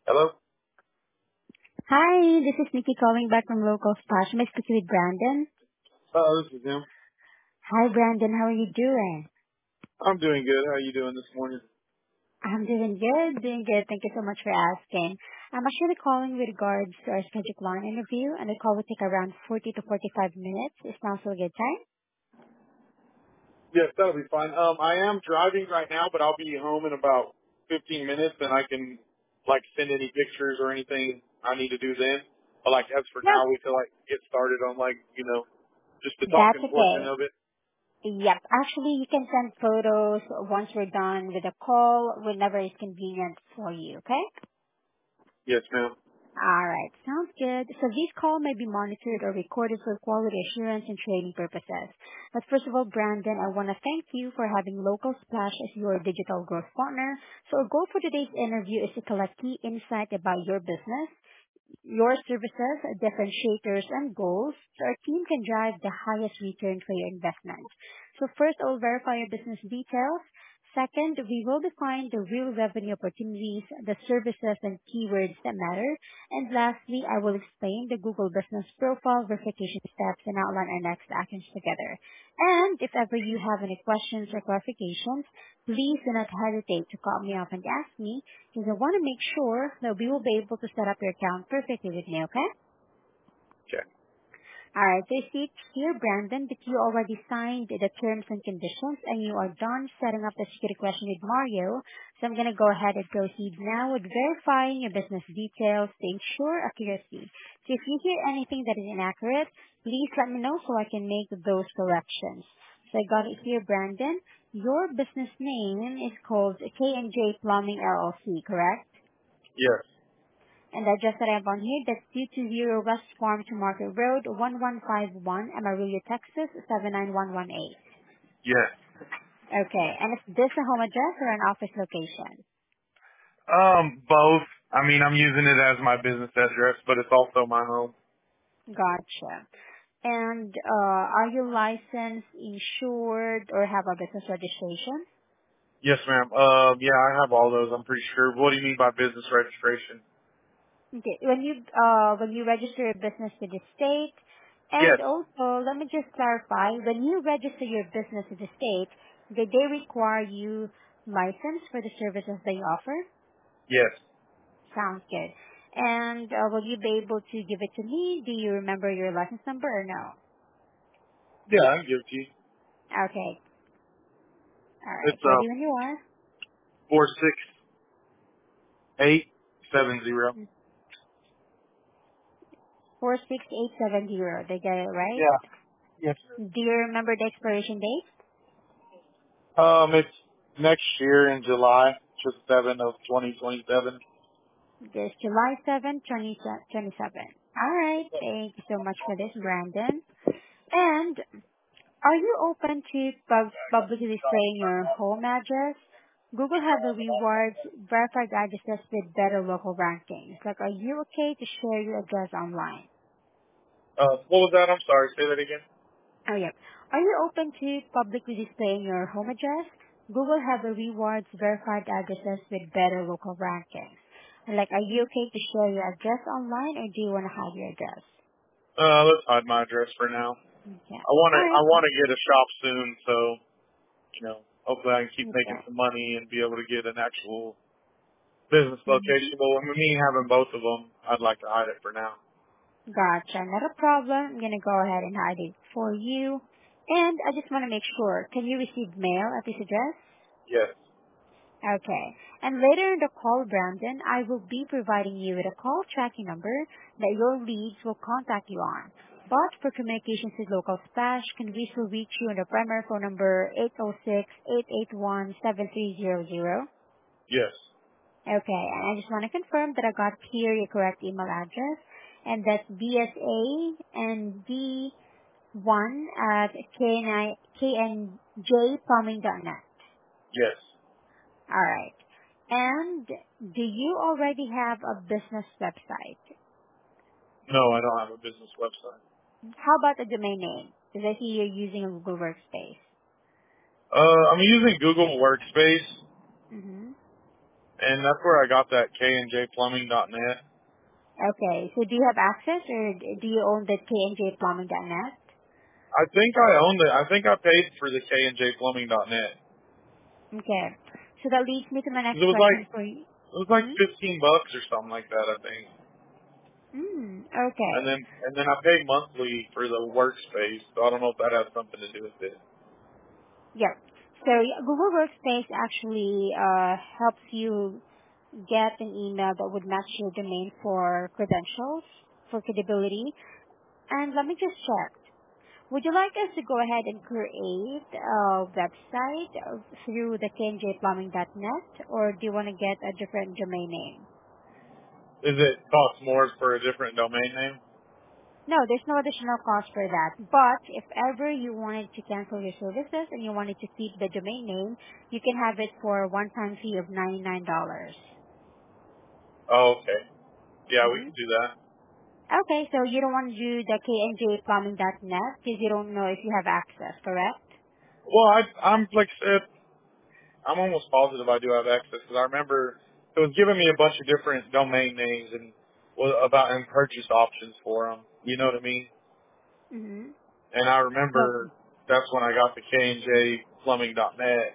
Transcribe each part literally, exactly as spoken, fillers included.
Hello? Hi, this is Nikki calling back from Local Splash. Am I speaking with Brandon? Oh, this is him. Hi, Brandon. How are you doing? I'm doing good. How are you doing this morning? I'm doing good, doing good. Thank you so much for asking. I'm actually calling with regards to our scheduled line interview, and the call will take around forty to forty-five minutes. Is now still a good time? Yes, that'll be fine. Um, I am driving right now, but I'll be home in about fifteen minutes, and I can, like, send any pictures or anything I need to do then. But, like, as for No, now, we can, like, get started on, like, you know, just the that's talking portion okay. of it. Yep. Actually, you can send photos once we're done with the call, whenever it's convenient for you, okay? Yes, ma'am. All right. Sounds good. So this call may be monitored or recorded for quality assurance and training purposes. But first of all, Brandon, I want to thank you for having Local Splash as your digital growth partner. So our goal for today's interview is to collect key insight about your business, your services, differentiators, and goals so our team can drive the highest return for your investment. So first, I'll verify your business details. Second, we will define the real revenue opportunities, the services and keywords that matter. And lastly, I will explain the Google Business Profile verification steps and outline our next actions together. And if ever you have any questions or clarifications, please do not hesitate to call me up and ask me, because I want to make sure that we will be able to set up your account perfectly with me, okay? Okay. Alright, so you see it here, Brandon, that you already signed the terms and conditions and you are done setting up the security question with Mario. So I'm going to go ahead and proceed now with verifying your business details to ensure accuracy. So if you hear anything that is inaccurate, please let me know so I can make those corrections. So I got it here, Brandon. Your business name is called K and J Plumbing L L C, correct? Yes. And the address that I have on here, that's two two zero West Farm to Market Road, one one five one, Amarillo, Texas, seven nine one one eight. Yes. Okay, and is this a home address or an office location? Um, both. I mean, I'm using it as my business address, but it's also my home. Gotcha. And uh, are you licensed, insured, or have a business registration? Yes, ma'am. Um, yeah, I have all those, I'm pretty sure. What do you mean by business registration? Okay, when you uh, when you register your business with the state, and Yes. also let me just clarify, when you register your business with the state, did they require you license for the services they offer? Yes. Sounds good. And uh, will you be able to give it to me? Do you remember your license number or no? Yeah, I can give it to you. Okay. All right. It's uh Ready when you are. four six eight seven zero. Four six eight seven zero. Did I get it right? Yeah. Yes, sir. Do you remember the expiration date? Um, it's next year in July, just seven of twenty twenty seven. This July seventh, twenty twenty-seven. All right. Thank you so much for this, Brandon. And are you open to pub- publicly displaying your home address? Google have the rewards verified addresses with better local rankings. Like, are you okay to share your address online? Uh, what was that? I'm sorry. Say that again. Oh, yeah. Are you open to publicly displaying your home address? Google have the rewards verified addresses with better local rankings. Like, are you okay to share your address online, or do you want to hide your address? Uh, let's hide my address for now. Okay. I want to, All I right. want to get a shop soon, so you know, hopefully I can keep making Okay. some money and be able to get an actual business Mhm. location. But with me having both of them, I'd like to hide it for now. Gotcha. Not a problem. I'm gonna go ahead and hide it for you. And I just want to make sure, can you receive mail at this address? Yes. Okay. And later in the call, Brandon, I will be providing you with a call tracking number that your leads will contact you on. But for communications with local splash, can we still reach you on the primary phone number eight zero six, eight eight one, seven three zero zero? Yes. Okay, and I just want to confirm that I got here your correct email address, and that's B S A and D one at K N J plumbing dot net. Yes. All right. And do you already have a business website? No, I don't have a business website. How about a domain name? Because I see you're using a Google Workspace. Uh, I'm using Google Workspace, Mm-hmm. And that's where I got that K and J plumbing dot net. Okay, so do you have access or d- do you own the K and J plumbing dot net? I think I owned it. I think I paid for the K and J plumbing dot net. Okay, so that leads me to my It next was like question for you. it was like Mm-hmm. fifteen bucks or something like that, I think. Mm, And okay. then and then I pay monthly for the workspace, so I don't know if that has something to do with it. Yep. So yeah, Google Workspace actually uh, helps you get an email that would match your domain for credentials, for credibility. And let me just check. Would you like us to go ahead and create a website uh, through the K and J plumbing dot net, or do you want to get a different domain name? Is it cost more for a different domain name? No, there's no additional cost for that. But if ever you wanted to cancel your services and you wanted to keep the domain name, you can have it for a one-time fee of ninety-nine dollars. Oh, okay. Yeah, we Mm-hmm. can do that. Okay, so you don't want to do the K and J plumbing dot net because you don't know if you have access, correct? Well, I, I'm like I said, I'm almost positive I do have access because I remember it was giving me a bunch of different domain names and was about and purchase options for them. You know what I mean? Mm-hmm. And I So, remember that's when I got the K and J plumbing dot net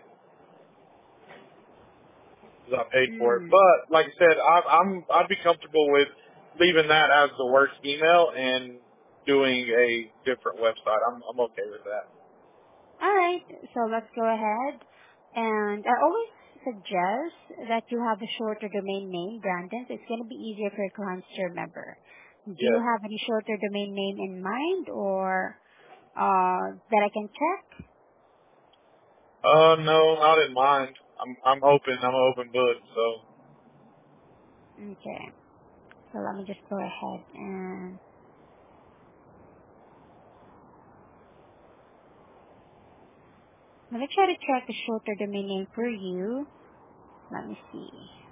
because I paid for it. mm, But like I said, I, I'm I'd be comfortable with leaving that as the work email and doing a different website. I'm I'm okay with that. all right, so let's go ahead. And I always suggest that you have a shorter domain name, Brandon. So it's going to be easier for your clients to remember. Do you Yes. have any shorter domain name in mind or uh, that I can check? Uh, no, not in mind. I'm I'm open. I'm an open book. So Okay, so let me just go ahead and let me try to check a shorter domain name for you. Let me see.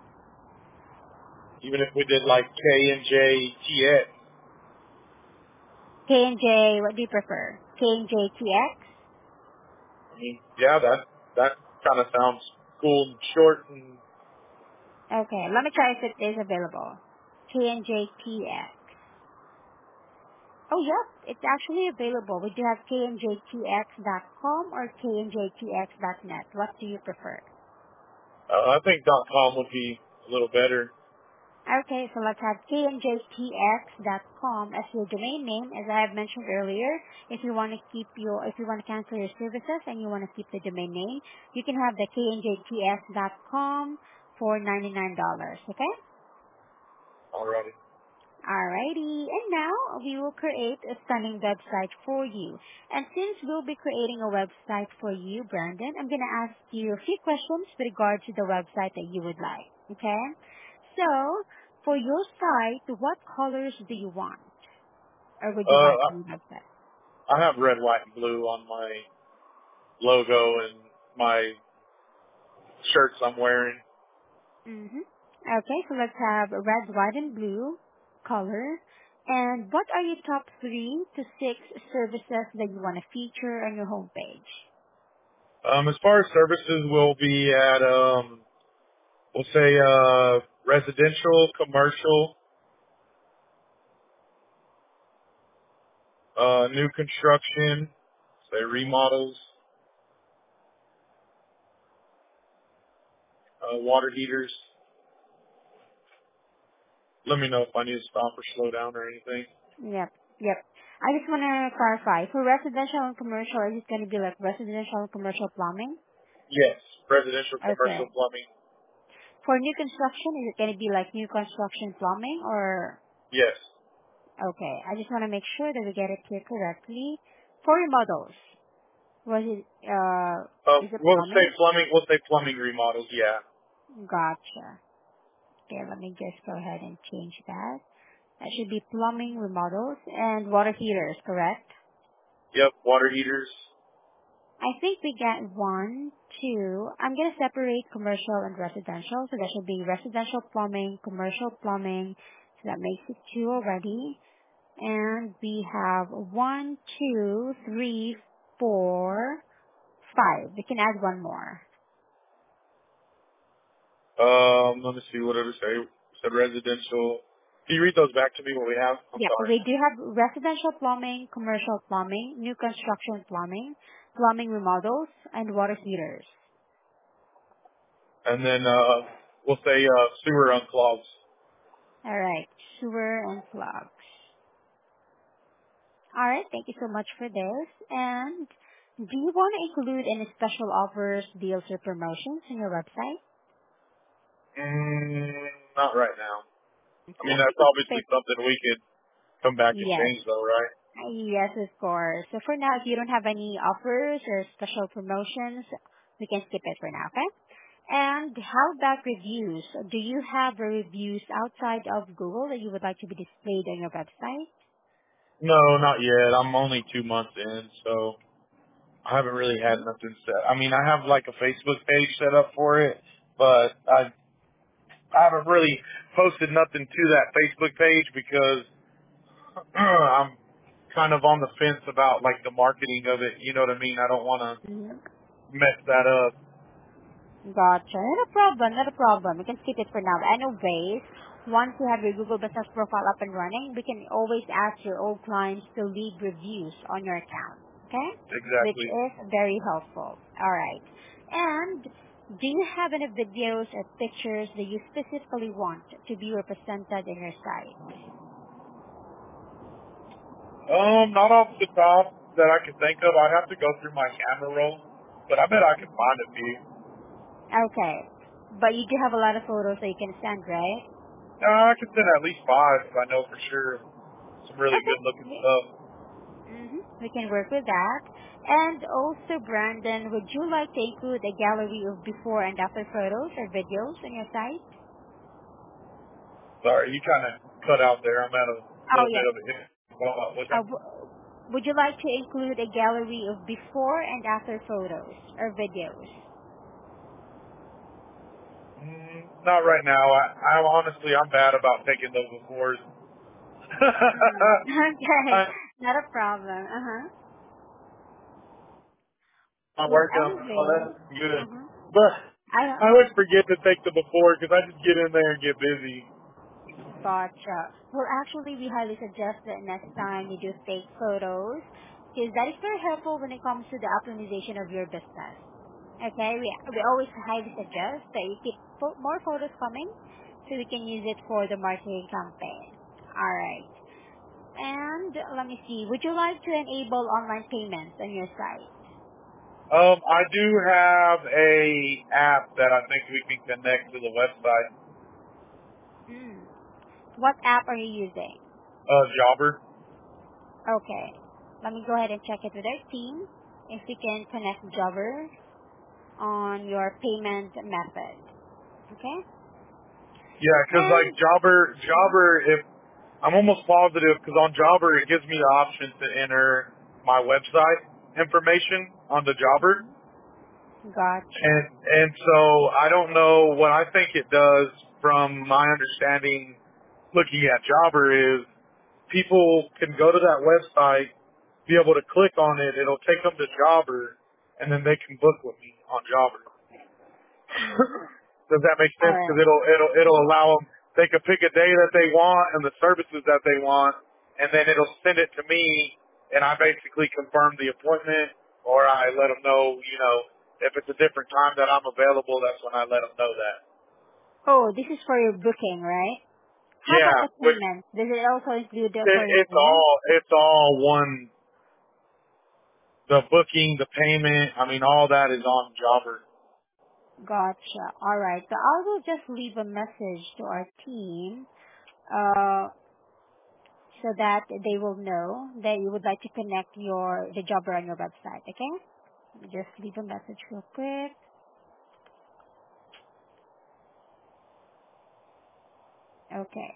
even if we did like K and J T X, K and J, what do you prefer? K and J T X? I mean, yeah, that that kind of sounds cool and short. And Okay, let me try if it is available. K and J T X. Oh, yep, it's actually available. We do have K N J T X dot com or K N J T X dot net. What do you prefer? uh, I think .com would be a little better. Okay, so let's have K N J T X dot com as your domain name. As I have mentioned earlier, if you want to keep your, if you want to cancel your services and you want to keep the domain name, you can have the K N J T X dot com for ninety-nine dollars. Okay? Alrighty. Alrighty, and now we will create a stunning website for you. And since we'll be creating a website for you, Brandon, I'm going to ask you a few questions with regard to the website that you would like. Okay? So, for your site, what colors do you want? Or would Uh, you like I, on your website? I have red, white, and blue on my logo and my shirts I'm wearing. Mm-hmm. Okay, so let's have red, white, and blue color. And what are your top three to six services that you want to feature on your homepage? Um, as far as services, we'll be at um, we'll say uh, residential, commercial, uh, new construction, say remodels, uh, water heaters. Let me know if I need to stop or slow down or anything. Yep. Yep. I just want to clarify. For residential and commercial, is it going to be like residential and commercial plumbing? Yes, residential, commercial Okay. plumbing. For new construction, is it going to be like new construction plumbing or? Yes. Okay. I just want to make sure that we get it here correctly. For remodels, was it, uh, Um, is it we'll say plumbing? plumbing. We'll say plumbing remodels. Yeah. Gotcha. Okay, let me just go ahead and change that. That should be plumbing remodels and water heaters, correct? Yep. Water heaters. I think we get one, two. I'm going to separate commercial and residential. So that should be residential plumbing, commercial plumbing. So that makes it two already. And we have one, two, three, four, five. We can add one more. Um, let me see, what did it say? It said residential. Can you read those back to me, what we have? I'm Yeah, sorry. we do have residential plumbing, commercial plumbing, new construction plumbing, plumbing remodels, and water heaters. And then, uh, we'll say, uh, sewer unclogs. All right, sewer and plugs. All right, thank you so much for this. And do you want to include any special offers, deals, or promotions on your website? Mm, not right now. I mean, Let's that's keep it obviously strict. something we could come back and Yes. change though, right? Yes, of course. So for now, if you don't have any offers or special promotions, we can skip it for now, okay? And how about reviews? Do you have reviews outside of Google that you would like to be displayed on your website? No, not yet. I'm only two months in, so I haven't really had Mhm. nothing set. I mean, I have like a Facebook page set up for it, but I I haven't really posted nothing to that Facebook page because I'm kind of on the fence about like the marketing of it. You know what I mean? I don't want to Mhm. mess that up. Gotcha. Not a problem, not a problem. We can skip it for now. Anyways, once you have your Google Business profile up and running, we can always ask your old clients to leave reviews on your account. Okay? Which Exactly. is very helpful. Alright. And do you have any videos or pictures that you specifically want to be represented in your site? Um, not off the top that I can think of. I'd have to go through my camera roll, but I bet I can find a few. Okay. But you do have a lot of photos that you can send, right? Uh, I can send at least five if I know for sure some really good looking Okay. stuff. Mm-hmm. We can work with that. And also, Brandon, would you like to include a gallery of before and after photos or videos on your site? Sorry, you kind of cut out there. I'm at a Oh, little bit yes. of a hit. Well, what's Uh, that? w- would you like to include a gallery of before and after photos or videos? Mm, not right now. I, I honestly, I'm bad about taking those befores. Mm-hmm. Okay, I, not a problem. Uh-huh. I'm Well, working on oh, anyway, that's good. uh-huh. But I I always forget to take the before because I just get in there and get busy. gotcha. Well, actually, we highly suggest that next time you do take photos, because that is very helpful when it comes to the optimization of your business. Okay, we we always highly suggest that you keep pho- more photos coming so we can use it for the marketing campaign. All right. And let me see. Would you like to enable online payments on your site? Um, I do have a app that I think we can connect to the website. Mm. What app are you using? Uh, Jobber. Okay. Let me go ahead and check it with our team if we can connect Jobber on your payment method. Okay? Yeah, 'cause like And Jobber, mhm, Jobber, if I'm almost positive, because on Jobber it gives me the option to enter my website information on the Jobber, mhm, gotcha. and and so I don't know what I think it does. From my understanding, looking at Jobber is people can go to that website, be able to click on it, it'll take them to Jobber, and then they can book with me on Jobber. Mm-hmm. Does that make All sense? Because right. it'll it'll it'll Mhm. allow them. They can pick a day that they want and the services that they want, and then it'll send it to me, and I basically confirm the appointment, or I let them know. You know, if it's a different time that I'm available, that's when I let them know that. Oh, this is for your booking, right? How about Yeah, the which payment? Does it also include the- it, for your it's payment? all it's all one. The booking, the payment, I mean, all that is on Jobber. Gotcha. All right. So I will just leave a message to our team, uh, so that they will know that you would like to connect your the jobber on your website. Okay? Just leave a message real quick. Okay.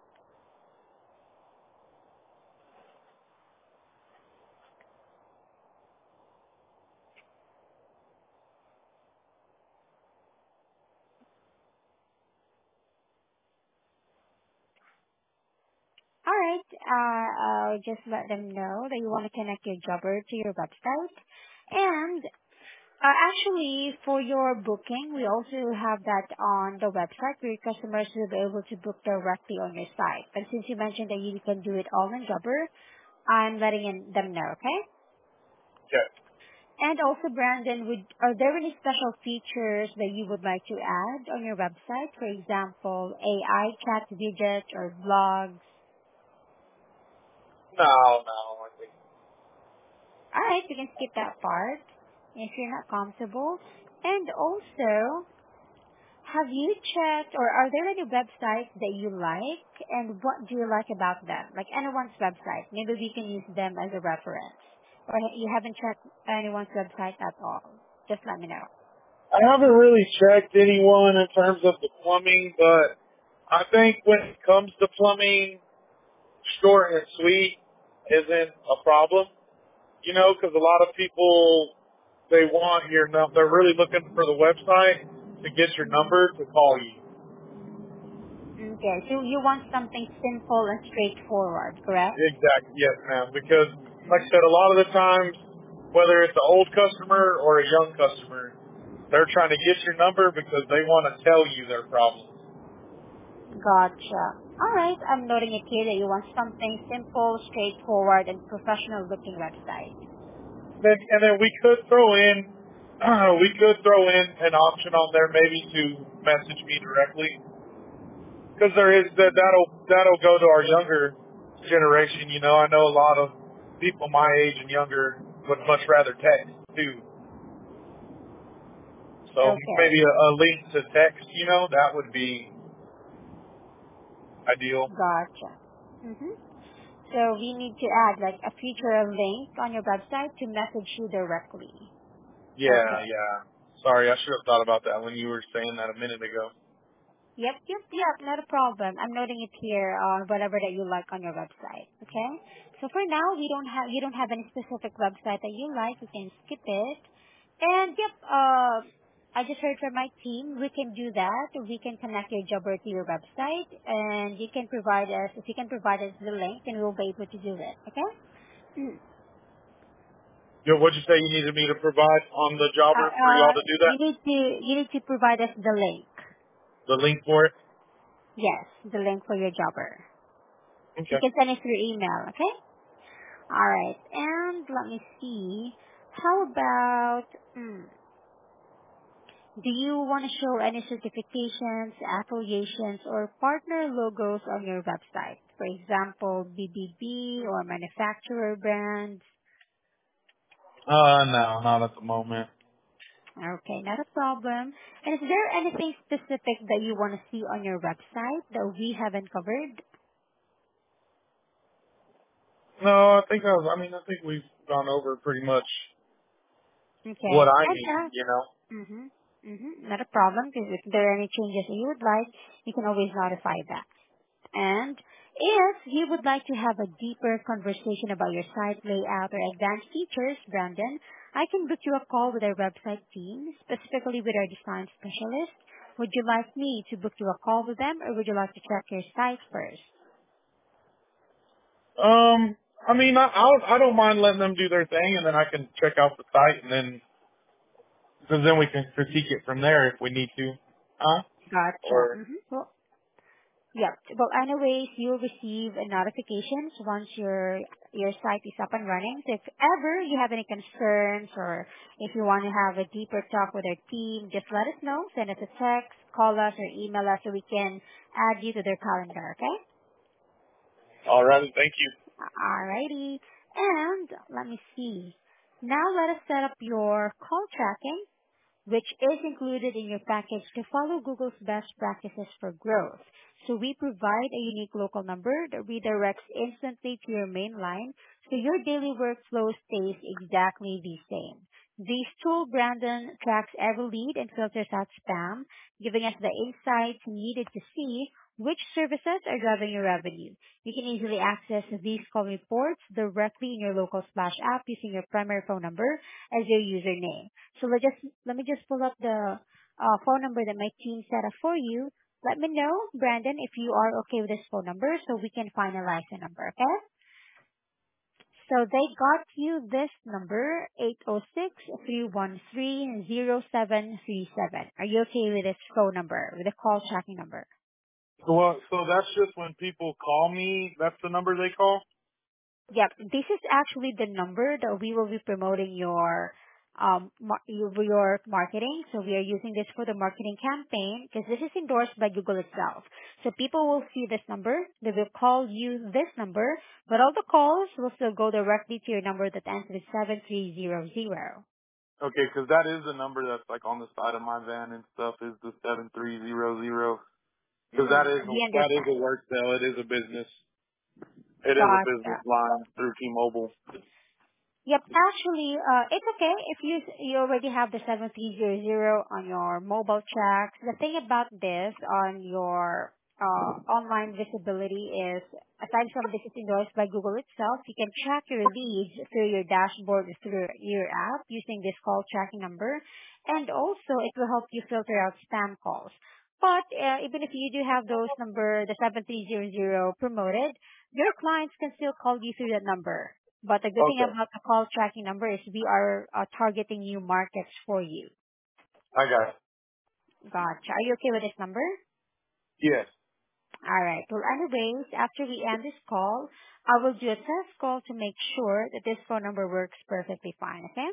All right. Uh, I'll just let them know that you want to connect your jobber to your website. And Uh, actually, for your booking, we also have that on the website where your customers will be able to book directly on your site. But since you mentioned that you can do it all in Jobber, I'm letting in- them know, okay? Okay. And also, Brandon, would are there any special features that you would like to add on your website? For example, A I chat widget or blogs? No, no, I think. All right, you can skip that part if you're not comfortable. And also, have you checked or are there any websites that you like and what do you like about them? Like anyone's website. Maybe we can use them as a reference. Or you haven't checked anyone's website at all. Just let me know. I haven't really checked anyone in terms of the plumbing, but I think when it comes to plumbing, short and sweet isn't a problem. You know, because a lot of people, they want your number. They're really looking for the website to get your Mhm. number to call you. Okay, so you want something simple and straightforward, correct? Exactly. Yes, ma'am. Because, like I Mhm. said, a lot of the times, whether it's an old customer or a young customer, they're trying to get your number because they want to tell you their problems. Gotcha. All right, I'm noting it here that you want something simple, straightforward, and professional looking website. Then, and then we could throw in, uh, we could throw in an option on there maybe to message me directly. Because there is that that'll that'll go to our younger generation. You know, I know a lot of people my age and younger would much rather text too. So maybe Okay, a, a link to text. You know, that would be ideal. gotcha. Mm-hmm. So we need to add like a feature link on your website to message you directly. Yeah, Okay. yeah. Sorry, I should have thought about that when you were saying that a minute ago. Yep, yep, yep, not a problem. I'm noting it here on whatever that you like on your website. Okay? So for now, we don't have, you don't have any specific website that you like. You can skip it. And yep, uh, I just heard from my team, we can do that. We can connect your jobber to your website and you can provide us, if you can provide us the link, then we'll be able to do it. Okay? Mm. Yo, what'd you say you needed me to provide on the Uh, jobber for y'all uh, to do you that? need to, you need to provide us the link. The link for it? Yes, the link for your jobber. You Okay. can send it through email, okay? All right. And let me see. How about, mm, do you want to show any certifications, affiliations, or partner logos on your website? For example, B B B or manufacturer brands. Uh, no, not at the moment. Okay, not a problem. And is there anything specific that you want to see on your website that we haven't covered? No, I think I was, I mean, I think we've gone over pretty much what Okay. I And need, uh, you know? mm-hmm, mm-hmm, not a problem because if there are any changes that you would like, you can always notify that. And if you would like to have a deeper conversation about your site layout or advanced features, Brandon, I can book you a call with our website team, specifically with our design specialist. Would you like me to book you a call with them or would you like to check your site first? Um, I mean, I, I'll, I don't mind letting them do their thing and then I can check out the site and then, because then we can critique it from there if we need to. Huh? Gotcha. Or, Mm-hmm. Well, yep. Well, anyways, you'll receive a notifications once your your site is up and running. So if ever you have any concerns or if you want to have a deeper talk with our team, just let us know. Send us a text, call us, or email us so we can add you to their calendar. Okay? alright, thank you. Alrighty. And let me see. Now let us set up your call tracking, which is included in your package to follow Google's best practices for growth. So we provide a unique local number that redirects instantly to your main line so your daily workflow stays exactly the same. This tool, Brandon, tracks every lead and filters out spam, giving us the insights needed to see which services are driving your revenue. You can easily access these call reports directly in your local Splash app using your primary phone number as your username. So let just let me just pull up the uh, phone number that my team set up for you. Let me know, Brandon, if you are okay with this phone number, so we can finalize the number. Okay? So they got you this number, eight zero six, three one three, zero seven three seven. Are you okay with this phone number, with the call tracking number? Well, so that's just when people call me. That's the number they call. Yep. This is actually the number that we will be promoting your um mar- your your marketing. So we are using this for the marketing campaign because this is endorsed by Google itself. So people will see this number, they will call you this number, but all the calls will still go directly to your number that ends with seven three zero zero. Okay, 'cause that is the number that's like on the side of my van and stuff. Is the seven three zero zero? Because that Mm, is we that is understand. a work sale. It is a business. It is a Gotcha. business line through T-Mobile. Yep. Actually, uh, it's okay if you you already have the seven three zero zero on your mobile tracks. The thing about this on your uh, online visibility is, aside from this is endorsed by Google itself, you can track your leads through your dashboard or through your app using this call tracking number, and also it will help you filter out spam calls. But uh, even if you do have those number, the seven three zero zero promoted, your clients can still call you through that number. But the good thing Okay, about the call tracking number is we are uh, targeting new markets for you. I got it. Gotcha. Are you okay with this number? Yes. All right. Well, anyways, after we end this call, I will do a test call to make sure that this phone number works perfectly fine, okay?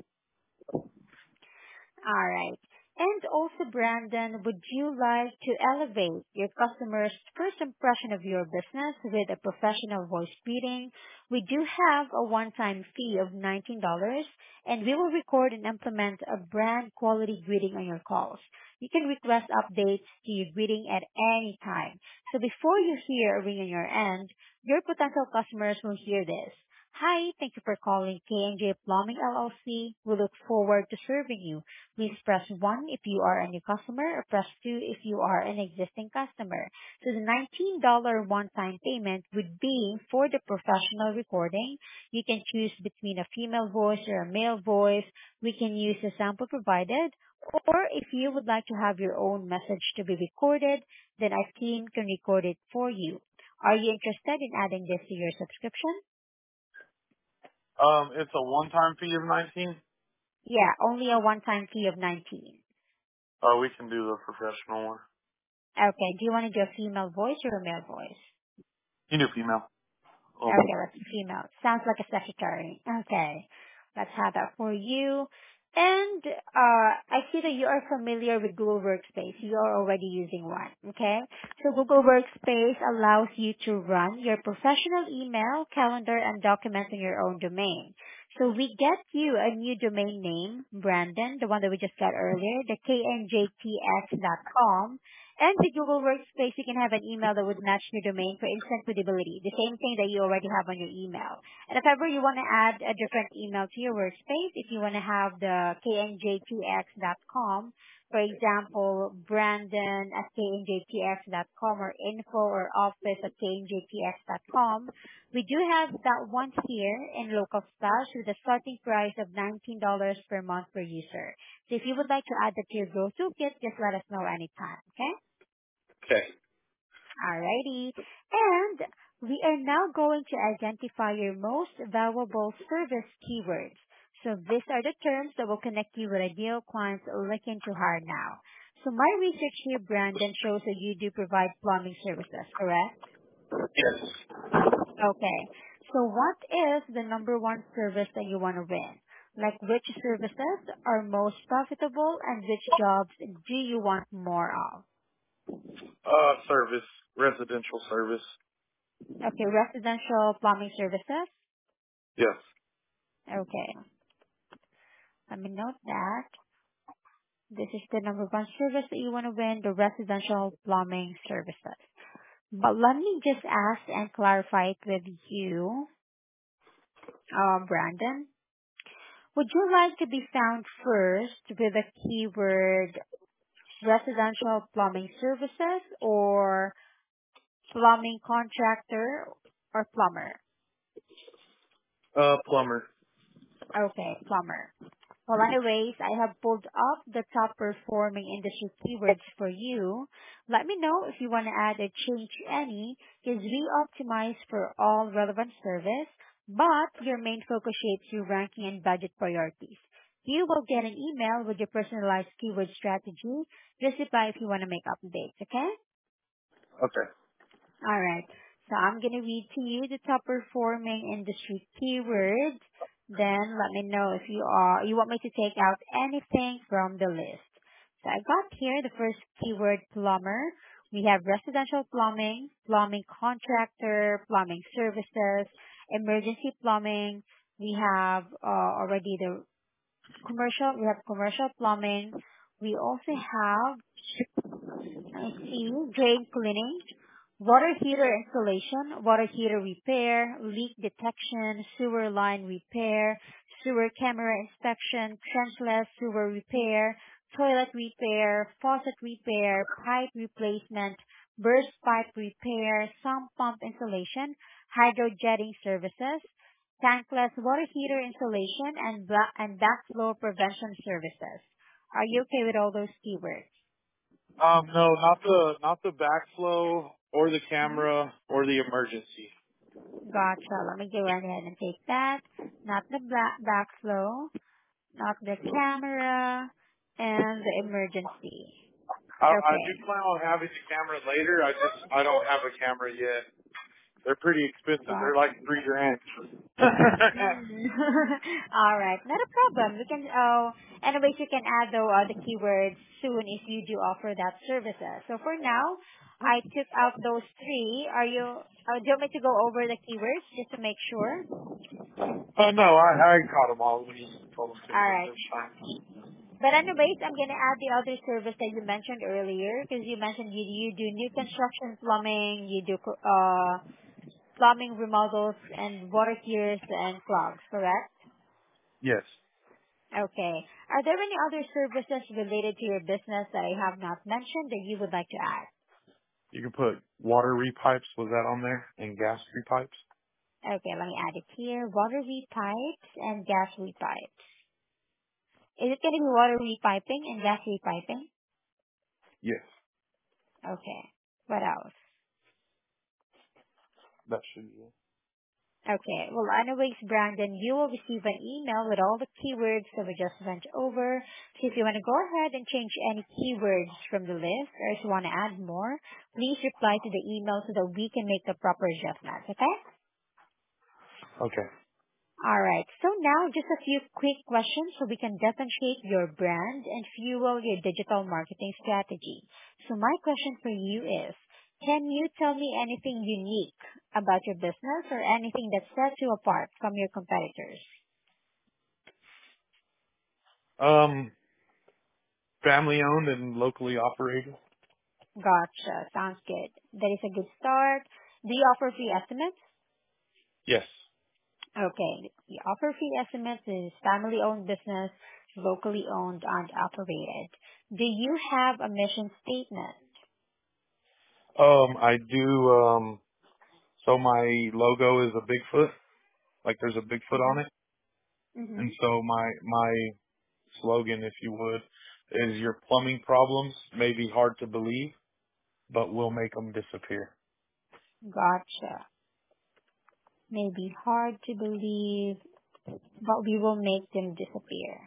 All right. And also, Brandon, would you like to elevate your customer's first impression of your business with a professional voice greeting? We do have a one-time fee of nineteen dollars and we will record and implement a brand quality greeting on your calls. You can request updates to your greeting at any time. So before you hear a ring on your end, your potential customers will hear this. Hi, thank you for calling K and J Plumbing L L C. We look forward to serving you. Please press one if you are a new customer or press two if you are an existing customer. So the nineteen dollars one-time payment would be for the professional recording. You can choose between a female voice or a male voice. We can use the sample provided. Or if you would like to have your own message to be recorded, then our team can record it for you. Are you interested in adding this to your subscription? Um, it's a one-time fee of nineteen. Yeah, only a one-time fee of nineteen. Oh, we can do the professional one. Okay, do you want to do a female voice or a male voice? You do female. Oh, Okay, let's do female. Sounds like a secretary. Okay, let's have that for you. And uh, I see that you are familiar with Google Workspace. You are already using one. Okay, so Google Workspace allows you to run your professional email, calendar, and documents in your own domain. So we get you a new domain name, Brandon, the one that we just got earlier, the k n j t x dot com. And with Google Workspace, you can have an email that would match your domain for instant credibility, the same thing that you already have on your email. And if ever you want to add a different email to your workspace, if you want to have the k n j t x dot com, for example, Brandon at k n j t x dot com or info or office at k n j t x dot com, we do have that one here in local stash with a starting price of nineteen dollars per month per user. So if you would like to add that to your go-to kit, just let us know anytime, okay? okay. Alrighty. And we are now going to identify your most valuable service keywords. So these are the terms that will connect you with ideal clients looking to hire now. So my research here, Brandon, shows that you do provide plumbing services, correct? Yes. Okay. So what is the number one service that you want to win? Like which services are most profitable and which jobs do you want more of? Uh, service, residential service. Okay, residential plumbing services. Yes. Okay. Let me note that. This is the number one service that you want to win, the residential plumbing services. But let me just ask and clarify it with you, uh, Brandon. Would you like to be found first with the keyword residential plumbing services or plumbing contractor or plumber? Uh, plumber. Okay, plumber. Well, anyways, I have pulled up the top performing industry keywords for you. Let me know if you want to add or change any, because we optimize for all relevant service. but your main focus shapes your ranking and budget priorities. You will get an email with your personalized keyword strategy. Just reply if you want to make updates, okay? Okay. All right. So I'm going to read to you the top performing industry keywords. Then let me know if you are, you want me to take out anything from the list. So I got here the first keyword, plumber. We have residential plumbing, plumbing contractor, plumbing services, emergency plumbing. We have uh, already the commercial, we have commercial plumbing. We also have, I see, drain cleaning, water heater installation, water heater repair, leak detection, sewer line repair, sewer camera inspection, trenchless sewer repair, toilet repair, faucet repair, pipe replacement, burst pipe repair, sump pump installation, hydrojetting services, tankless water heater installation, and, bla- and backflow prevention services. Are you okay with all those keywords? Um, no, not the not the backflow or the Mhm. camera or the emergency. Gotcha. Let me go ahead and take that. Not the black backflow, not the camera, and the emergency. I, I do Okay. plan on having the camera later. I just I don't have a camera yet. They're pretty expensive. They're Gotcha. like three grand. Mm. All right. Not a problem. We can, oh, anyways, you can add though uh, the keywords soon if you do offer that services. So for now, I took out those three. Are you, uh, do you want me to go over the keywords just to make sure? Oh no, I I caught them all when you told them to All me. right. That's fine. But anyways, I'm gonna add the other service that you mentioned earlier, because you mentioned you you do new construction plumbing, you do uh plumbing remodels and water heaters and clogs, correct? Yes. Okay. Are there any other services related to your business that I have not mentioned that you would like to add? You can put water repipes. Was that on there? And gas repipes? Okay, let me add it here. Water repipes and gas repipes. Is it gonna be water repiping and gas repiping? Yes. Okay. What else? That should be it. Okay. Well, anyways, Brandon, you will receive an email with all the keywords that we just went over. So if you want to go ahead and change any keywords from the list, or if you want to add more, please reply to the email so that we can make the proper adjustments, okay? Okay. All right. So now just a few quick questions so we can differentiate your brand and fuel your digital marketing strategy. So my question for you is, can you tell me anything unique about your business or anything that sets you apart from your competitors? Um, family owned and locally operated. Gotcha. Sounds good. That is a good start. Do you offer free estimates? Yes. Okay. The offer free estimates is family-owned business, locally owned and operated. Do you have a mission statement? Um, I do. Um, so my logo is a Bigfoot. Like there's a Bigfoot on Mm-hmm. it, Mm-hmm. and so my my slogan, if you would, is your plumbing problems may be hard to believe, but we'll make them disappear. Gotcha. May be hard to believe, but we will make them disappear.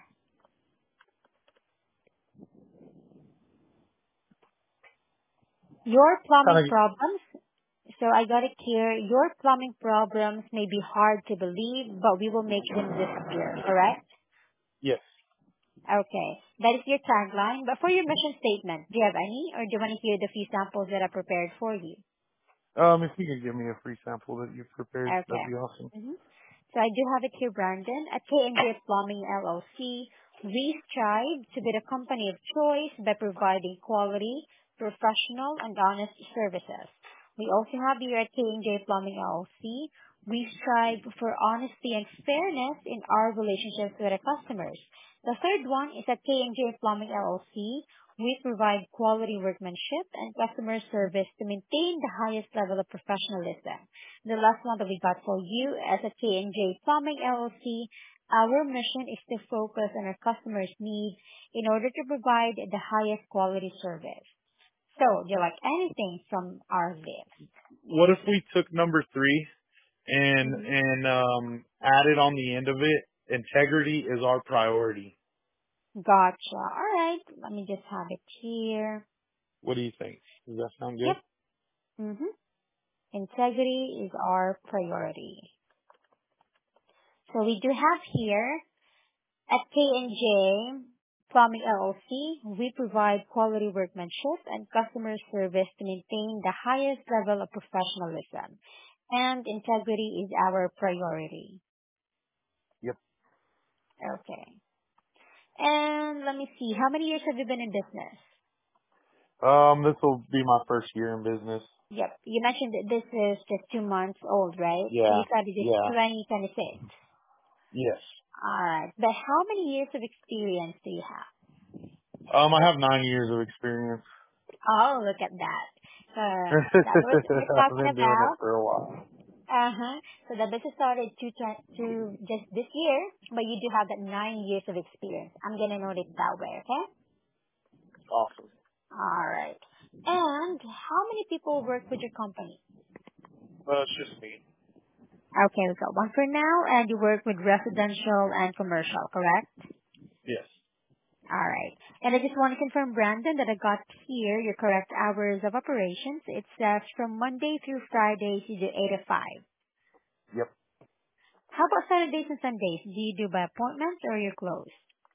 Your Kind plumbing of. problems, so I got it here. Your plumbing problems may be hard to believe, but we will make them disappear, correct? Yes. Okay. That is your tagline. But for your mission statement, do you have any, or do you want to hear the few samples that I prepared for you? Um, if you could give me a free sample that you prepared, that'd Okay. be awesome. Mhm. So I do have it here, Brandon. At K and J Plumbing L L C, we strive to be the company of choice by providing quality, professional, and honest services. We also have here at K and J Plumbing L L C, we strive for honesty and fairness in our relationships with our customers. The third one is at K and J Plumbing L L C, we provide quality workmanship and customer service to maintain the highest level of professionalism. The last one that we got for you as a K and J Plumbing L L C, our mission is to focus on our customers' needs in order to provide the highest quality service. So, do you like anything from our list? What if we took number three? and Mm-hmm. and um, added on the end of it, integrity is our priority. Gotcha. All right. Let me just have it here. What do you think? Does that sound Yep. good? Mm-hmm. Integrity is our priority. So we do have here at K and J Plumbing L L C, we provide quality workmanship and customer service to maintain the highest level of professionalism. And integrity is our priority. Yep. Okay. And let me see, how many years have you been in business? Um, this will be my first year in business. Yep. You mentioned that this is just two months old, right? So Yeah. you started in Yeah. twenty twenty-six. Yes. Alright. But how many years of experience do you have? Um, I have nine years of experience. Oh, look at that. So that was what we're I've talking been doing it about. for a while. Uh-huh. So the business started to, to just this year, but you do have that nine years of experience. I'm gonna note it that way, okay? Awesome. Alright. And how many people work with your company? Uh, it's just me. Okay, we got one for now, and you work with residential and commercial, correct? Yes. Alright. And I just want to confirm, Brandon, that I got here your correct hours of operations. It says from Monday through Friday you do eight to five. Yep. How about Saturdays and Sundays? Do you do by appointment or you're closed?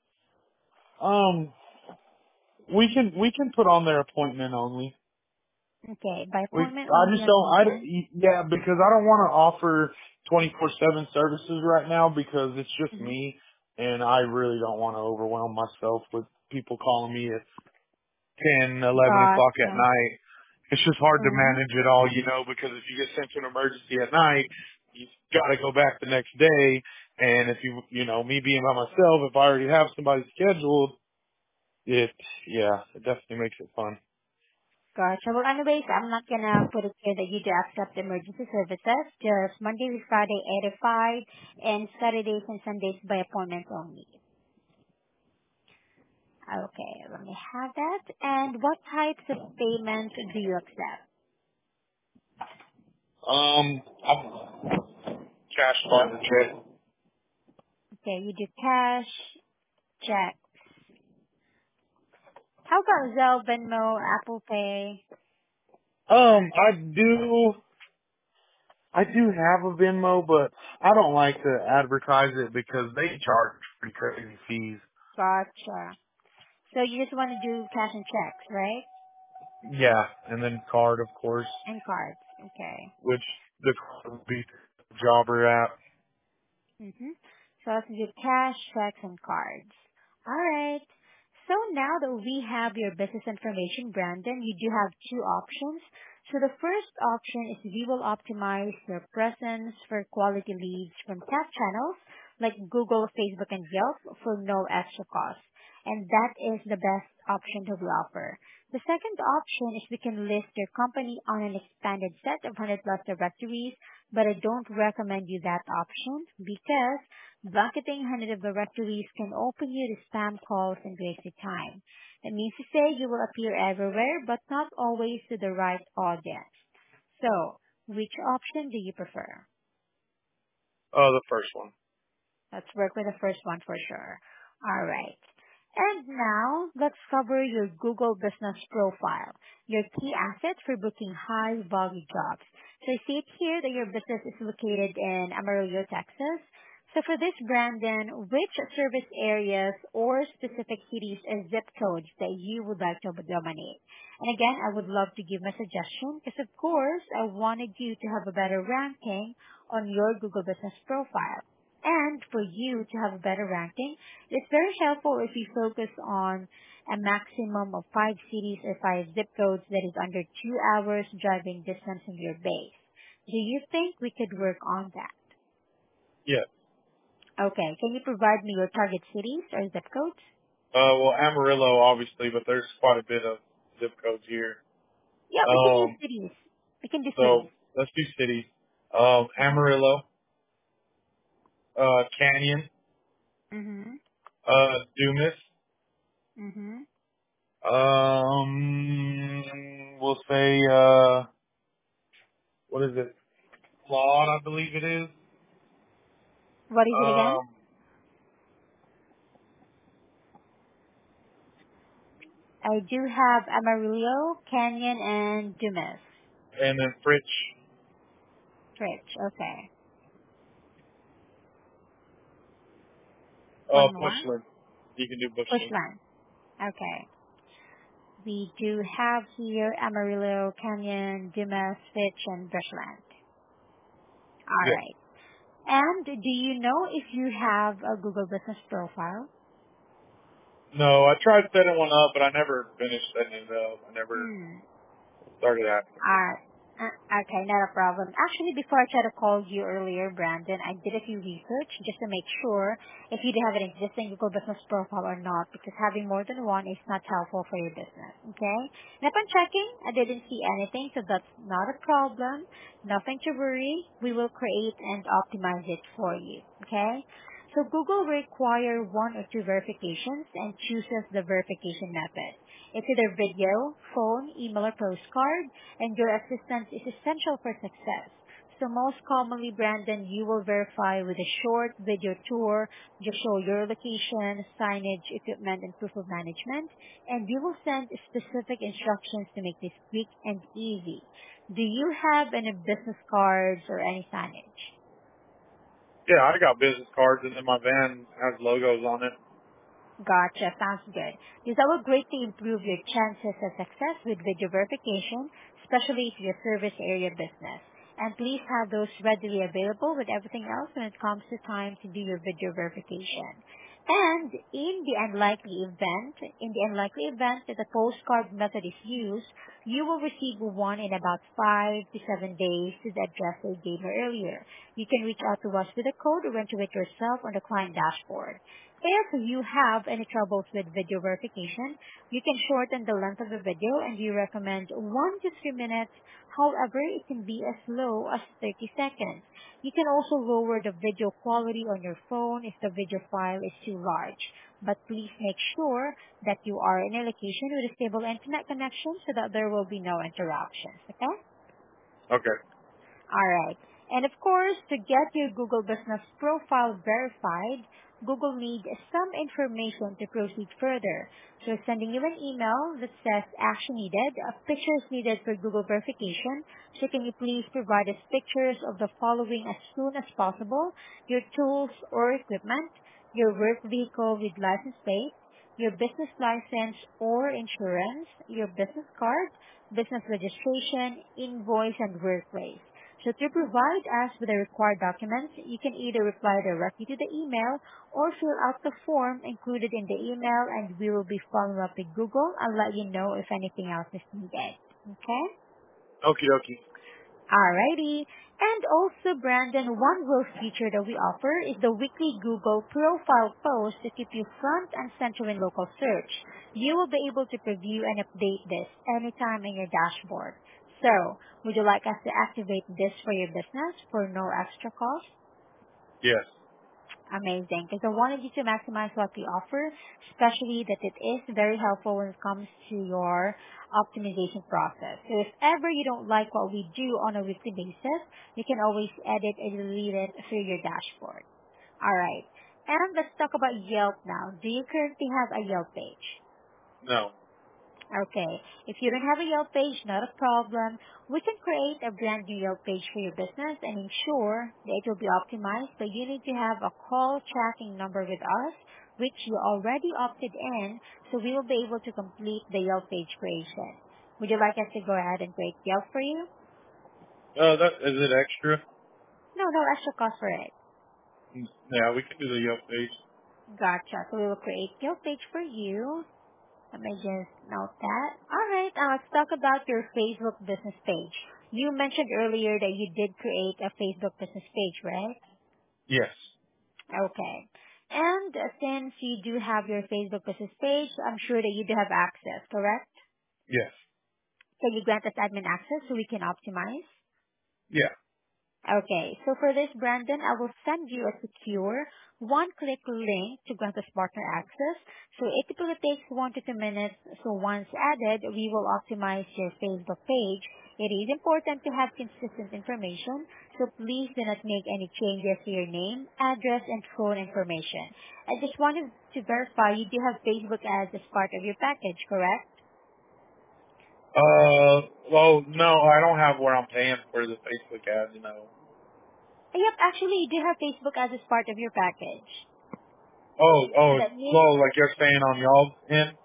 Um, we can we can put on their appointment only. Okay, by We appointment I only just on don't I weekends. d- yeah because I don't want to offer twenty-four seven services right now because it's just Mm-hmm. me and I really don't want to overwhelm myself with people calling me at ten, eleven o'clock at Gotcha. night. It's just hard to Mm-hmm. manage it all, you know, because if you get sent to an emergency at night, you got to go back the next day. And if you, you know, me being by myself, if I already have somebody scheduled, it, yeah, it definitely makes it fun. Gotcha. Well, anyways, I'm not gonna put it here that you do accept emergency services. Just Monday to Friday, eight to five, and Saturdays and Sundays by appointment only. Okay, let me have that. And what types of payment do you accept? Um, I'm cash partner check. Okay, you do cash, check. How about Zelle, Venmo, Apple Pay? Um, I do, I do have a Venmo, but I don't like to advertise it because they charge pretty crazy fees. Gotcha. So you just want to do cash and checks, right? Yeah, and then card, of course. And cards. Okay. Which the would be Jobber app. Mm-hmm. So let's do cash, checks, and cards. All right. So now that we have your business information, Brandon, you do have two options. So the first option is we will optimize your presence for quality leads from tap channels like Google, Facebook, and Yelp for no extra cost. And that is the best option that we offer. The second option is we can list your company on an expanded set of one hundred plus directories, but I don't recommend you that option because bucketing one hundred directories can open you to spam calls and waste your time. That means to say you will appear everywhere, but not always to the right audience. So, which option do you prefer? Oh, the first one. Let's work with the first one for sure. All right. And now, let's cover your Google Business Profile, your key asset for booking high-value jobs. So I see it here that your business is located in Amarillo, Texas. So for this, Brandon, which service areas or specific cities and zip codes that you would like to dominate? And again, I would love to give my suggestion because, of course, I wanted you to have a better ranking on your Google Business Profile. And for you to have a better ranking, it's very helpful if you focus on a maximum of five cities or five zip codes that is under two hours driving distance from your base. Do you think we could work on that? Yeah. Okay, can you provide me your target cities or zip codes? Uh, well, Amarillo, obviously, but there's quite a bit of zip codes here. Yeah, we can use Um, cities. We can do cities. so let's do cities. Um, Mm-hmm. Amarillo, uh, Canyon, Mm-hmm. uh, Dumas, Mm-hmm. um, we'll say, uh, what is it? flawed, I believe it is. What is it again? Um, I do have Amarillo, Canyon, and Dumas. and then Fritch, Rich, okay. uh, One more. Bushland. You can do Bushland. Bushland. Okay. We do have here Amarillo, Canyon, Dumas, Fitch, and Bushland. All Yes. right. And do you know if you have a Google Business profile? No, I tried setting one up, but I never finished setting it up. I never Hmm. started acting. Alright. Uh, okay, not a problem. Actually, before I tried to call you earlier, Brandon, I did a few research just to make sure if you do have an existing Google Business profile or not, because having more than one is not helpful for your business, okay? And upon checking, I didn't see anything, so that's not a problem. Nothing to worry. We will create and optimize it for you, okay? So Google will require one or two verifications and chooses the verification method. It's either video, phone, email, or postcard, and your assistance is essential for success. So most commonly, Brandon, you will verify with a short video tour, just show your location, signage, equipment, and proof of management, and you will send specific instructions to make this quick and easy. Do you have any business cards or any signage? Yeah, I got business cards, and then my van has logos on it. Gotcha. Sounds good. This will greatly improve your chances of success with video verification, especially if you're a service area business. And please have those readily available with everything else when it comes to time to do your video verification. And in the unlikely event, in the unlikely event that the postcard method is used, you will receive one in about five to seven days to the address I gave you earlier. You can reach out to us with a code or enter it yourself on the client dashboard. If you have any troubles with video verification, you can shorten the length of the video and we recommend one to three minutes. However, it can be as low as thirty seconds. You can also lower the video quality on your phone if the video file is too large. But please make sure that you are in a location with a stable internet connection so that there will be no interruptions, okay? Okay. All right. And of course, to get your Google Business profile verified, Google needs some information to proceed further. So sending you an email that says action needed, uh, pictures needed for Google verification. So can you please provide us pictures of the following as soon as possible: your tools or equipment, your work vehicle with license plate, your business license or insurance, your business card, business registration, invoice, and workplace. So to provide us with the required documents, you can either reply directly to the email or fill out the form included in the email, and we will be following up with Google and let you know if anything else is needed. Okay? Okie dokie. Alrighty. And also, Brandon, one real feature that we offer is the weekly Google profile post to keep you front and center in local search. You will be able to preview and update this anytime in your dashboard. So, would you like us to activate this for your business for no extra cost? Yes. Amazing. Because I wanted you to maximize what we offer, especially that it is very helpful when it comes to your optimization process. So if ever you don't like what we do on a weekly basis, you can always edit and delete it through your dashboard. All right. And let's talk about Yelp now. Do you currently have a Yelp page? No. Okay. If you don't have a Yelp page, not a problem. We can create a brand new Yelp page for your business and ensure that it will be optimized, but you need to have a call tracking number with us, which you already opted in, so we will be able to complete the Yelp page creation. Would you like us to go ahead and create Yelp for you? Uh, that is it extra? No, no extra cost for it. Mm, Yeah, we can do the Yelp page. Gotcha. So we will create Yelp page for you. Let me just note that. All right, uh, let's talk about your Facebook business page. You mentioned earlier that you did create a Facebook business page, right? Yes. Okay. And uh, since you do have your Facebook business page, I'm sure that you do have access, correct? Yes. Can you grant us admin access so we can optimize? Yeah. Okay, so for this, Brandon, I will send you a secure one-click link to grant us partner access. So it typically takes one to two minutes. So once added, we will optimize your Facebook page It is important to have consistent information, so please do not make any changes to your name, address, and phone information. I just wanted to verify you do have Facebook ads as part of your package, correct? Uh, well, no, I don't have where I'm paying for the Facebook ads, you know. Yep, actually, you do have Facebook ads as part of your package. Oh, So oh, that means, well, like you're saying on y'all's end?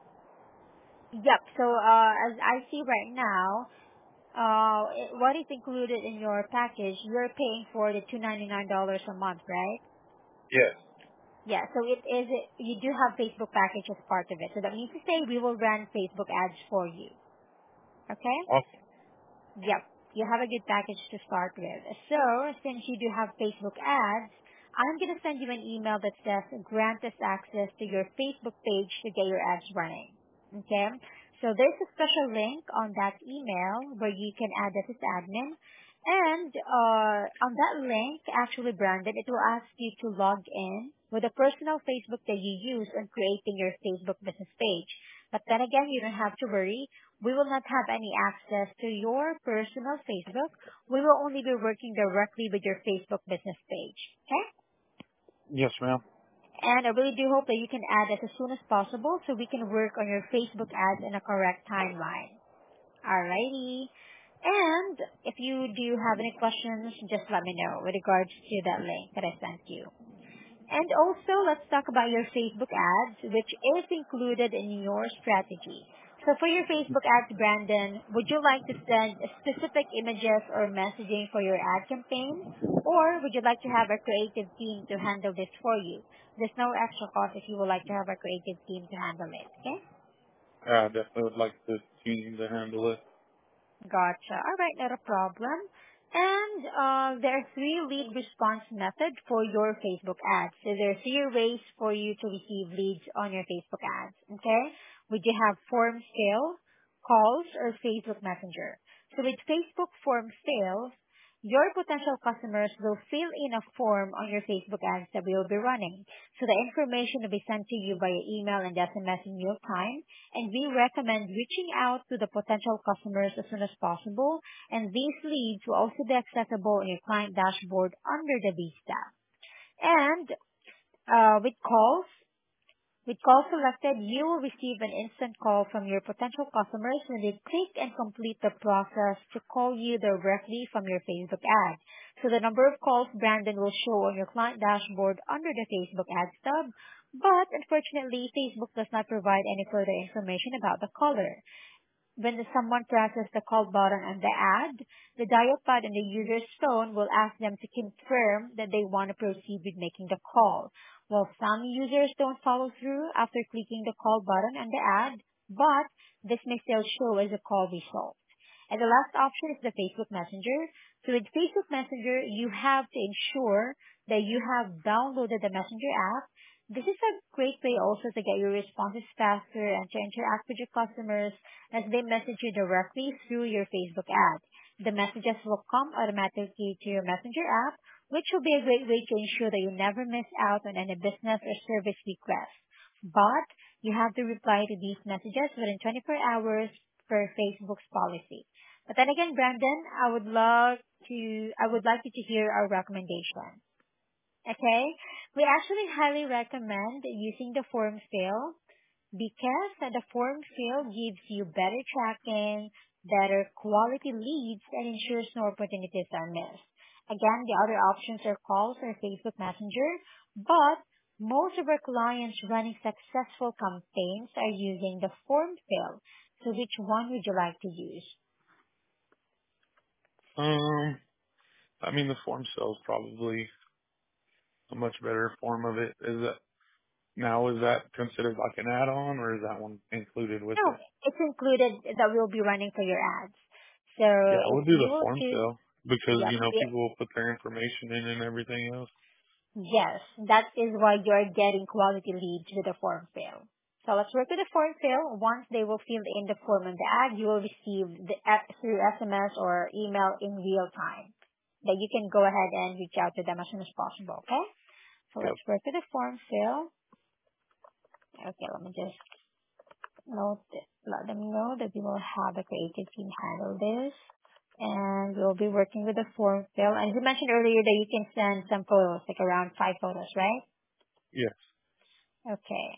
yep, so uh, as I see right now, uh, it, what is included in your package, you're paying for the two hundred ninety-nine dollars a month, right? Yes. Yeah, so it is, you do have Facebook package as part of it. So that means to say we will run Facebook ads for you. Okay? Awesome. Yep. You have a good package to start with. So, since you do have Facebook ads, I'm going to send you an email that says grant us access to your Facebook page to get your ads running. Okay? So there's a special link on that email where you can add us as admin. And uh, on that link, actually branded, it will ask you to log in with a personal Facebook that you use when creating your Facebook business page. But then again, you don't have to worry. We will not have any access to your personal Facebook. We will only be working directly with your Facebook business page. Okay? Yes, ma'am. And I really do hope that you can add us as soon as possible so we can work on your Facebook ads in a correct timeline. Alrighty. And if you do have any questions, just let me know with regards to that link that I sent you. And also, let's talk about your Facebook ads, which is included in your strategy. So for your Facebook ads, Brandon, would you like to send specific images or messaging for your ad campaign? Or would you like to have a creative team to handle this for you? There's no extra cost if you would like to have a creative team to handle it, okay? I definitely would like the team to handle it. Gotcha. All right, not a problem. And uh, there are three lead response methods for your Facebook ads. So there are three ways for you to receive leads on your Facebook ads. Okay? Would you have form sale, calls, or Facebook Messenger? So with Facebook form sales, your potential customers will fill in a form on your Facebook ads that we will be running. So the information will be sent to you via email and S M S in real time, and we recommend reaching out to the potential customers as soon as possible, and these leads will also be accessible in your client dashboard under the Leads tab. And uh, with calls, with call selected, you will receive an instant call from your potential customers when they click and complete the process to call you directly from your Facebook ad. So the number of calls Brandon will show on your client dashboard under the Facebook ads tab, but unfortunately, Facebook does not provide any further information about the caller. When the- someone presses the call button on the ad, the dial pad on the user's phone will ask them to confirm that they want to proceed with making the call. Well, some users don't follow through after clicking the call button on the ad, but this may still show as a call result. And the last option is the Facebook Messenger. So with Facebook Messenger, you have to ensure that you have downloaded the Messenger app. This is a great way also to get your responses faster and to interact with your customers as they message you directly through your Facebook ad. The messages will come automatically to your Messenger app, which will be a great way to ensure that you never miss out on any business or service requests. But you have to reply to these messages within twenty-four hours per Facebook's policy. But then again, Brandon, I would love to, I would like you to hear our recommendation. Okay? We actually highly recommend using the form fill because the form fill gives you better tracking, better quality leads, and ensures no opportunities are missed. Again, the other options are calls or Facebook Messenger, but most of our clients running successful campaigns are using the form fill. So which one would you like to use? Um, I mean, the form cell is probably a much better form of it. Is that now? Is that considered like an add-on, or is that one included with No, it? it's included that we'll be running for your ads. So Yeah, if we'll do you the will form choose, cell because yep, you know yeah, people will put their information in and everything else. yes, that is why you're getting quality leads with the form fill. So let's work with the form fill. Once they will fill in the form on the ad, you will receive the uh, through S M S or email in real time. That you can go ahead and reach out to them as soon as possible. Okay. So Yep. let's work with the form fill. Okay, let me just note, let them know that we will have a creative team handle this. And we'll be working with the form fill. And you mentioned earlier that you can send some photos, like around five photos, right? Yes. Okay.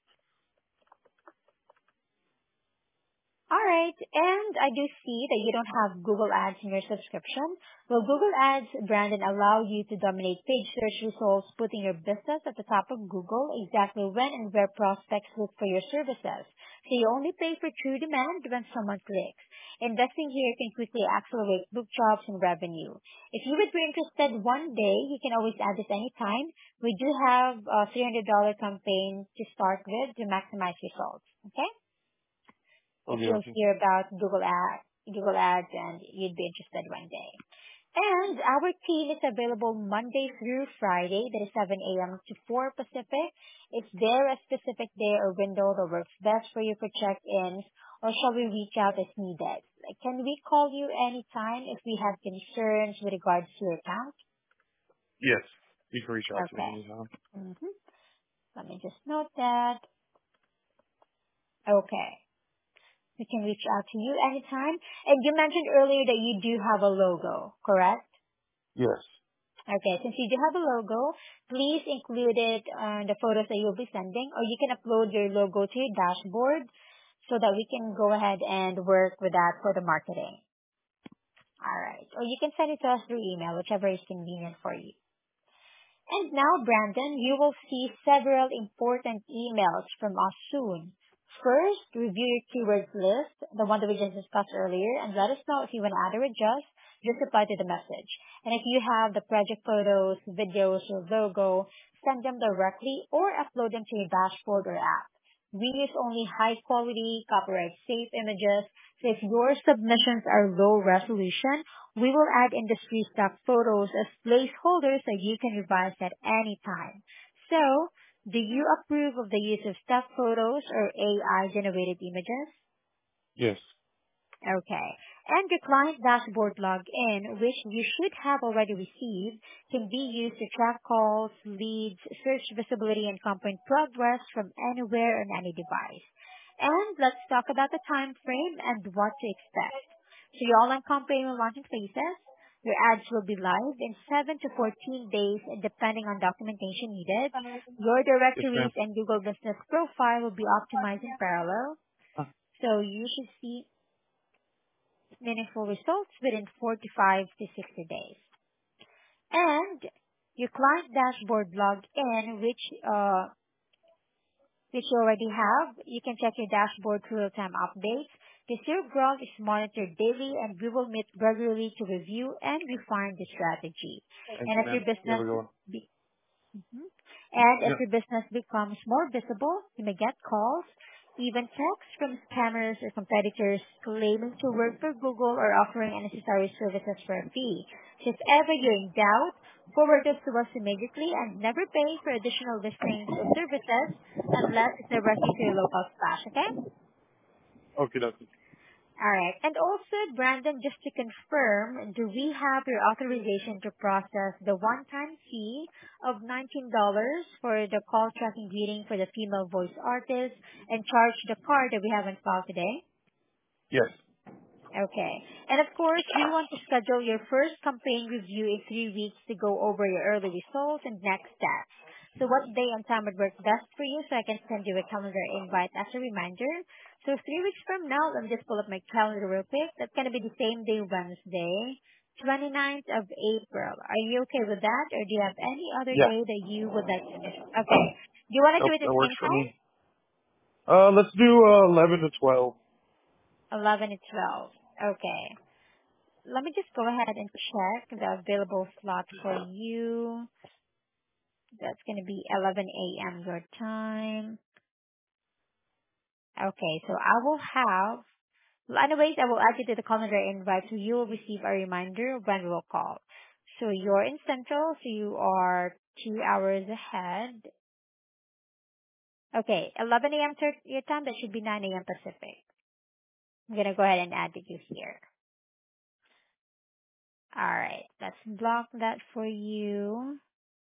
All right. And I do see that you don't have Google Ads in your subscription. Well, Google Ads, Brandon, allow you to dominate page search results, putting your business at the top of Google exactly when and where prospects look for your services. So you only pay for true demand when someone clicks. Investing here can quickly accelerate book jobs and revenue. If you would be interested one day, you can always add this anytime. We do have a three hundred dollars campaign to start with to maximize results. Okay? If Okay, you'll okay. hear about Google Ads, Google Ads, and you'd be interested one day. And our team is available Monday through Friday, that is seven a.m. to four Pacific. Is there a specific day or window that works best for you for check-ins, or shall we reach out as needed? Like, can we call you anytime if we have concerns with regards to your account? Yes. You can reach out to me Okay. anytime. Mm-hmm. Let me just note that. Okay. We can reach out to you anytime. And you mentioned earlier that you do have a logo, correct? Yes. Okay, since you do have a logo, please include it on the photos that you'll be sending, or you can upload your logo to your dashboard so that we can go ahead and work with that for the marketing. All right. Or you can send it to us through email, whichever is convenient for you. And now, Brandon, you will see several important emails from us soon. First, review your keywords list, the one that we just discussed earlier, and let us know if you want to add or adjust. Just reply to the message. And if you have the project photos, videos, or logo, send them directly or upload them to your dashboard or app. We use only high quality, copyright safe images. So if your submissions are low resolution, we will add industry stock photos as placeholders so you can revise at any time. So, do you approve of the use of stock photos or A I generated images? Yes. Okay. And your client dashboard login, which you should have already received, can be used to track calls, leads, search visibility, and campaign progress from anywhere on any device. And let's talk about the time frame and what to expect. So your online campaign will launch in phases. Your ads will be live in seven to fourteen days depending on documentation needed. Your Yes, ma'am. directories and Google Business Profile will be optimized in parallel. Huh. So you should see meaningful results within forty-five to sixty days. And your client dashboard logged in, which uh, which you already have, you can check your dashboard for real-time updates. The zero growth is monitored daily, and we will meet regularly to review and refine the strategy. Thank And you, as your ma'am. You have a business good one. be- Mhm. And as Yeah. your business becomes more visible, you may get calls, even texts from scammers or competitors claiming to work for Google or offering unnecessary services for a fee. So if ever you're in doubt, forward this to us immediately and never pay for additional listings or services unless it's directly to your local splash, okay? Okay, dokie. All right. And also, Brandon, just to confirm, do we have your authorization to process the one-time fee of nineteen dollars for the call tracking greeting for the female voice artist and charge the card that we have on file today? Yes. Okay. And of course, we want to schedule your first campaign review in three weeks to go over your early results and next steps. So what day and time would work best for you so I can send you a calendar invite as a reminder? So three weeks from now, let me just pull up my calendar real quick. That's going to be the same day, Wednesday, twenty-ninth of April. Are you okay with that, or do you have any other Yeah. day that you would like to schedule? Okay. Do you want to do Nope, it at that the works same for time? me. Uh, let's do, uh, eleven to twelve. eleven to twelve. Okay. Let me just go ahead and check the available slot for you. That's going to be eleven a.m. your time. Okay, so I will have, well, anyways, I will add you to the calendar invite so you will receive a reminder when we will call. So you're in Central, so you are two hours ahead. Okay, eleven a.m. to your time, that should be nine a.m. Pacific. I'm going to go ahead and add you here. Alright, let's block that for you.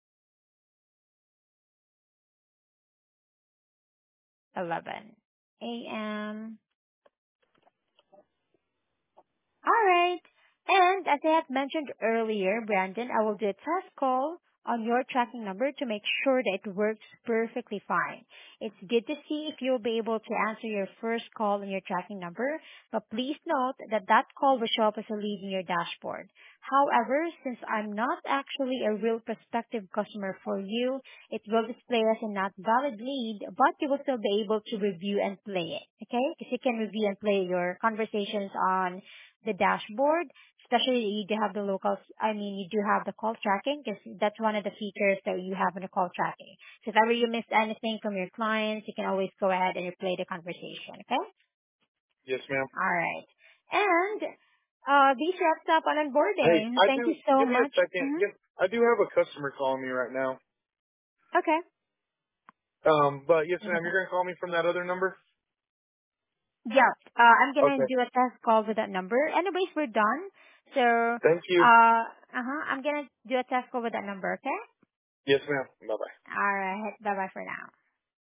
eleven a.m. All right. And as I have mentioned earlier, Brandon, I will do a test call on your tracking number to make sure that it works perfectly fine. It's good to see if you'll be able to answer your first call on your tracking number, but please note that that call will show up as a lead in your dashboard. However, since I'm not actually a real prospective customer for you, it will display as a not valid lead, but you will still be able to review and play it, okay? Because you can review and play your conversations on the dashboard, especially you do have the locals, I mean, you do have the call tracking because that's one of the features that you have in the call tracking. So if ever you missed anything from your clients, you can always go ahead and replay the conversation, okay? Yes, ma'am. All right. And uh, this wraps up on Hey, onboarding. I Thank you do. so Give me a much. second. hmm Give, I do have a customer calling me right now. Okay. Um, but yes, Not a ma'am. You're problem. gonna call me from that other number. Yeah, uh, I'm gonna Okay. do a test call with that number. Anyways, we're done. So, Thank you. uh, uh-huh, I'm gonna do a test call with that number, okay? Yes, ma'am. Bye bye. All right. Bye bye for now.